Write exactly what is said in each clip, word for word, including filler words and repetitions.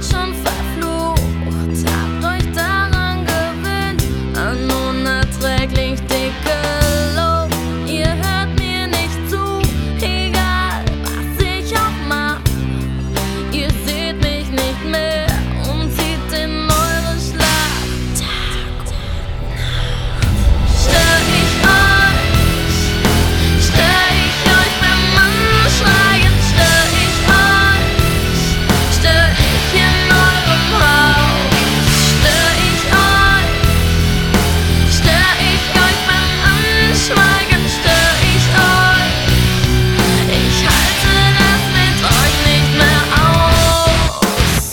seid schon verflucht, habt euch daran gewöhnt, an unerträglich dicke Luft. Ihr hört mir nicht zu, egal was ich auch mach. Ihr seht mich nicht mehr und zieht in eure Schlacht. Tag und Nacht. Stör ich euch? Stör ich euch beim Anschreien? Stör ich euch? Stör ich in eurem Haus? Stör ich euch? Stör ich euch beim Anschweigen? Stör ich euch? Ich halte das mit euch nicht mehr aus.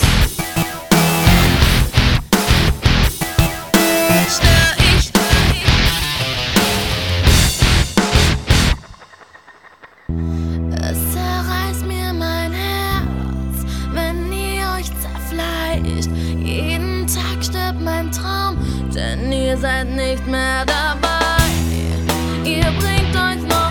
Stör ich? Es zerreißt mir mein Herz, wenn ihr euch zerfleischt. Jeden Tag stirbt mein Traum, denn ihr seid nicht mehr dabei. Ihr bringt euch noch